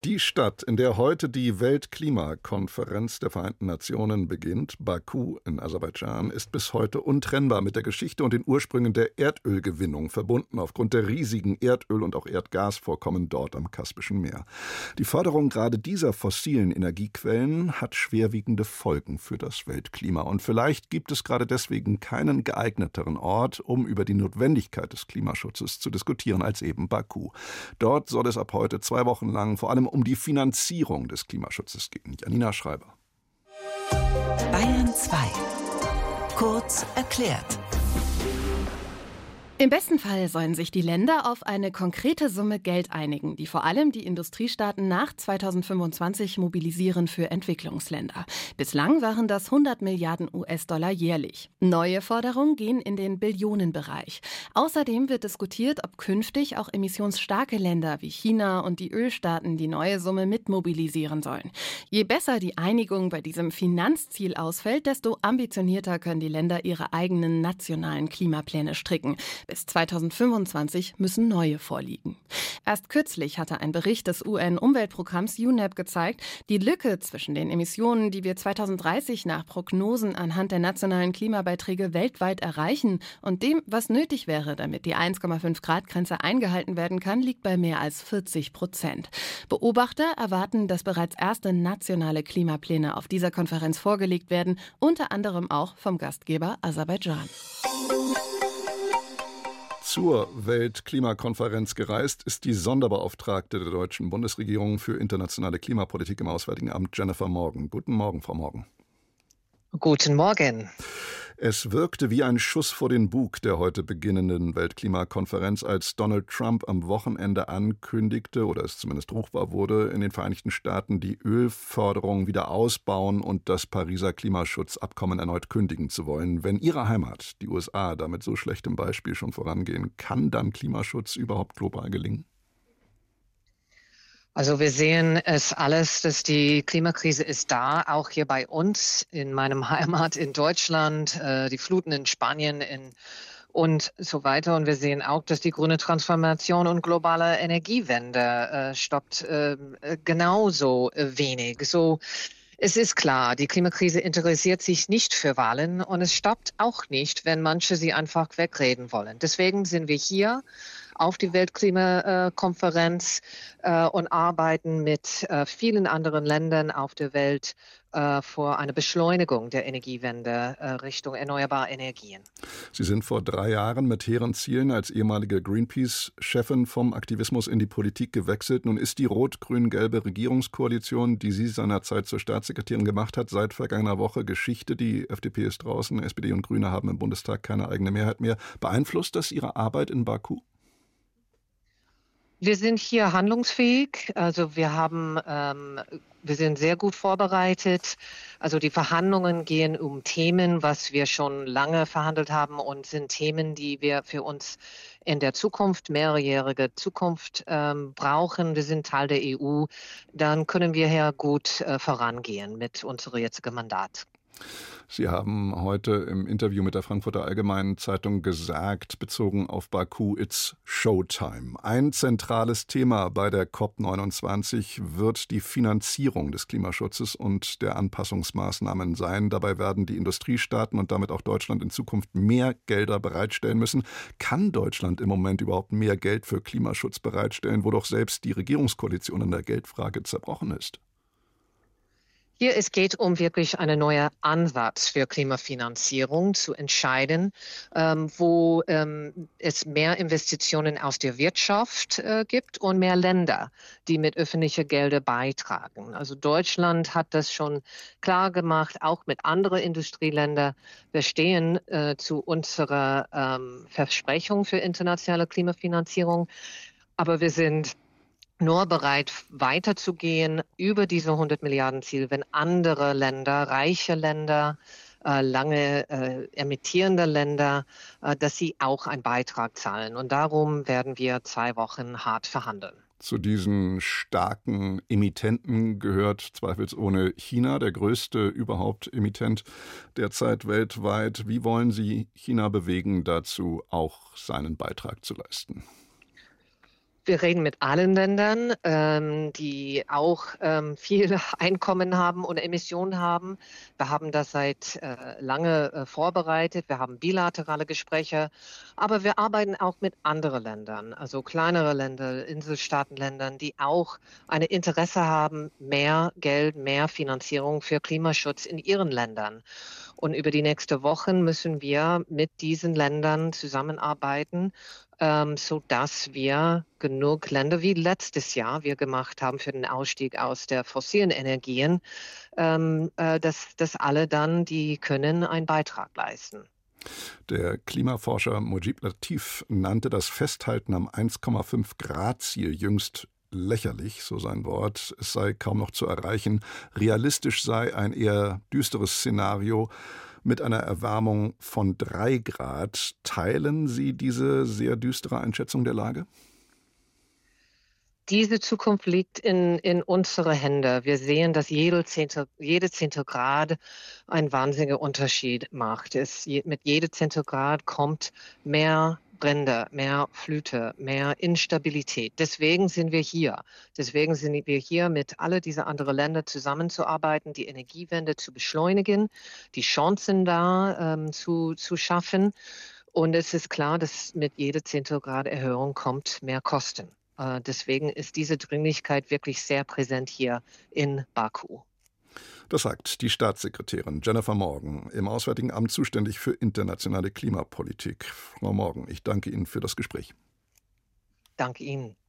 Die Stadt, in der heute die Weltklimakonferenz der Vereinten Nationen beginnt, Baku in Aserbaidschan, ist bis heute untrennbar mit der Geschichte und den Ursprüngen der Erdölgewinnung verbunden, aufgrund der riesigen Erdöl- und auch Erdgasvorkommen dort am Kaspischen Meer. Die Förderung gerade dieser fossilen Energiequellen hat schwerwiegende Folgen für das Weltklima. Und vielleicht gibt es gerade deswegen keinen geeigneteren Ort, um über die Notwendigkeit des Klimaschutzes zu diskutieren, als eben Baku. Dort soll es ab heute 2 Wochen lang vor allem um die Finanzierung des Klimaschutzes gehen. Janina Schreiber. Bayern 2. Kurz erklärt. Im besten Fall sollen sich die Länder auf eine konkrete Summe Geld einigen, die vor allem die Industriestaaten nach 2025 mobilisieren für Entwicklungsländer. Bislang waren das 100 Milliarden US-Dollar jährlich. Neue Forderungen gehen in den Billionenbereich. Außerdem wird diskutiert, ob künftig auch emissionsstarke Länder wie China und die Ölstaaten die neue Summe mitmobilisieren sollen. Je besser die Einigung bei diesem Finanzziel ausfällt, desto ambitionierter können die Länder ihre eigenen nationalen Klimapläne stricken. Bis 2025 müssen neue vorliegen. Erst kürzlich hatte ein Bericht des UN-Umweltprogramms UNEP gezeigt, die Lücke zwischen den Emissionen, die wir 2030 nach Prognosen anhand der nationalen Klimabeiträge weltweit erreichen, und dem, was nötig wäre, damit die 1,5-Grad-Grenze eingehalten werden kann, liegt bei mehr als 40%. Beobachter erwarten, dass bereits erste nationale Klimapläne auf dieser Konferenz vorgelegt werden, unter anderem auch vom Gastgeber Aserbaidschan. Zur Weltklimakonferenz gereist ist die Sonderbeauftragte der deutschen Bundesregierung für internationale Klimapolitik im Auswärtigen Amt, Jennifer Morgan. Guten Morgen, Frau Morgan. Guten Morgen. Es wirkte wie ein Schuss vor den Bug der heute beginnenden Weltklimakonferenz, als Donald Trump am Wochenende ankündigte, oder es zumindest ruchbar wurde, in den Vereinigten Staaten die Ölförderung wieder ausbauen und das Pariser Klimaschutzabkommen erneut kündigen zu wollen. Wenn Ihre Heimat, die USA, damit so schlechtem Beispiel schon vorangehen, kann dann Klimaschutz überhaupt global gelingen? Also wir sehen es alles, dass die Klimakrise ist da, auch hier bei uns in meinem Heimat in Deutschland, die Fluten in Spanien und so weiter. Und wir sehen auch, dass die grüne Transformation und globale Energiewende stoppt genauso wenig. So, es ist klar, die Klimakrise interessiert sich nicht für Wahlen und es stoppt auch nicht, wenn manche sie einfach wegreden wollen. Deswegen sind wir hier auf die Weltklimakonferenz und arbeiten mit vielen anderen Ländern auf der Welt vor einer Beschleunigung der Energiewende Richtung erneuerbare Energien. Sie sind vor 3 Jahren mit hehren Zielen als ehemalige Greenpeace-Chefin vom Aktivismus in die Politik gewechselt. Nun ist die rot-grün-gelbe Regierungskoalition, die Sie seinerzeit zur Staatssekretärin gemacht hat, seit vergangener Woche Geschichte. Die FDP ist draußen, SPD und Grüne haben im Bundestag keine eigene Mehrheit mehr. Beeinflusst das Ihre Arbeit in Baku? Wir sind hier handlungsfähig. Also wir sind sehr gut vorbereitet. Also die Verhandlungen gehen um Themen, was wir schon lange verhandelt haben und sind Themen, die wir für uns in der Zukunft, mehrjährige Zukunft brauchen. Wir sind Teil der EU. Dann können wir hier gut vorangehen mit unserem jetzigen Mandat. Sie haben heute im Interview mit der Frankfurter Allgemeinen Zeitung gesagt, bezogen auf Baku, it's Showtime. Ein zentrales Thema bei der COP29 wird die Finanzierung des Klimaschutzes und der Anpassungsmaßnahmen sein. Dabei werden die Industriestaaten und damit auch Deutschland in Zukunft mehr Gelder bereitstellen müssen. Kann Deutschland im Moment überhaupt mehr Geld für Klimaschutz bereitstellen, wo doch selbst die Regierungskoalition in der Geldfrage zerbrochen ist? Hier, es geht um wirklich einen neuen Ansatz für Klimafinanzierung zu entscheiden, wo es mehr Investitionen aus der Wirtschaft gibt und mehr Länder, die mit öffentlichen Geldern beitragen. Also Deutschland hat das schon klar gemacht, auch mit anderen Industrieländern. Wir stehen zu unserer Versprechung für internationale Klimafinanzierung, aber wir sind nur bereit, weiterzugehen über diese 100 Milliarden Ziel, wenn andere Länder, reiche Länder, lange emittierende Länder, dass sie auch einen Beitrag zahlen. Und darum werden wir 2 Wochen hart verhandeln. Zu diesen starken Emittenten gehört zweifelsohne China, der größte überhaupt Emittent derzeit weltweit. Wie wollen Sie China bewegen, dazu auch seinen Beitrag zu leisten? Wir reden mit allen Ländern, die auch viel Einkommen haben und Emissionen haben. Wir haben das seit lange vorbereitet. Wir haben bilaterale Gespräche, aber wir arbeiten auch mit anderen Ländern, also kleinere Länder, Inselstaatenländern, die auch ein Interesse haben, mehr Geld, mehr Finanzierung für Klimaschutz in ihren Ländern. Und über die nächsten Wochen müssen wir mit diesen Ländern zusammenarbeiten, sodass wir genug Länder wie letztes Jahr wir gemacht haben für den Ausstieg aus der fossilen Energien, dass alle dann, die können, einen Beitrag leisten. Der Klimaforscher Mujib Latif nannte das Festhalten am 1,5-Grad-Ziel jüngst lächerlich, so sein Wort. Es sei kaum noch zu erreichen. Realistisch sei ein eher düsteres Szenario mit einer Erwärmung von 3 Grad. Teilen Sie diese sehr düstere Einschätzung der Lage? Diese Zukunft liegt in unsere Hände. Wir sehen, dass jede Zehntel Grad einen wahnsinnigen Unterschied macht. Mit jedem Zehntel Grad kommt mehr Brände, mehr Flüte, mehr Instabilität. Deswegen sind wir hier. Deswegen sind wir hier, mit all diesen anderen Ländern zusammenzuarbeiten, die Energiewende zu beschleunigen, die Chancen da zu schaffen. Und es ist klar, dass mit jeder Zehntel Grad Erhöhung kommt mehr Kosten. Deswegen ist diese Dringlichkeit wirklich sehr präsent hier in Baku. Das sagt die Staatssekretärin Jennifer Morgan, im Auswärtigen Amt zuständig für internationale Klimapolitik. Frau Morgan, ich danke Ihnen für das Gespräch. Danke Ihnen.